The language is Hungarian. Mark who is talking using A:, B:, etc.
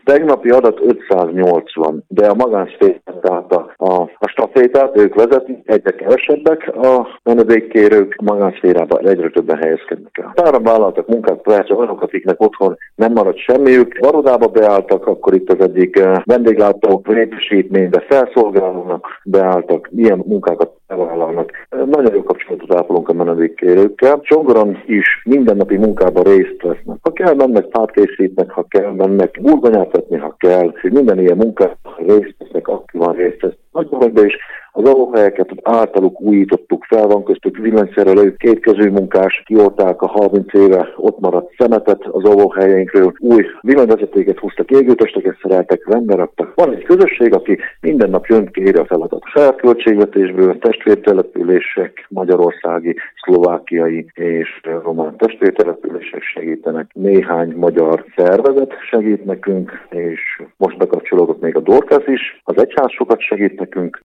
A: tegnapi adat 580, de a magánszféra, tehát a stafétát ők vezetik, egyre kevesebbek a menedékkérők, a magánszférában egyre többen helyezkednek el. Páran vállaltak munkát, persze olyanok, akiknek otthon nem maradt semmiük, varodába beálltak, akkor itt az egyik vendéglátó létesítménybe felszolgálónak beálltak, ilyen munkákat bevállalnak. Nagyon jó kapcsolatot ápolunk a menedékkérőkkel. Csongoron is mindennapi munkában részt vesznek. Ha kell, mennek fát készítnek, ha kell, mennek burgonyát vetni, ha kell. Minden ilyen munkát részt vesznek, aktívan részt vesznek. Nagyban is az óvóhelyeket általuk újítottuk fel, van köztük villanyszerelő, kétkezű munkás, kiolták a 30 éve ott maradt szemetet az óvóhelyeinkről, új villanyvezetéket húztak, égőtösteket szereltek, rendbe raktak. Van egy közösség, aki minden nap jön, kéri a feladat. Saját költségvetésből testvértelepülések, magyarországi, szlovákiai és román testvértelepülések segítenek. Néhány magyar szervezet segít nekünk, és most bekapcsolódott még a Dorcas is, az egyház sokat segít nekünk.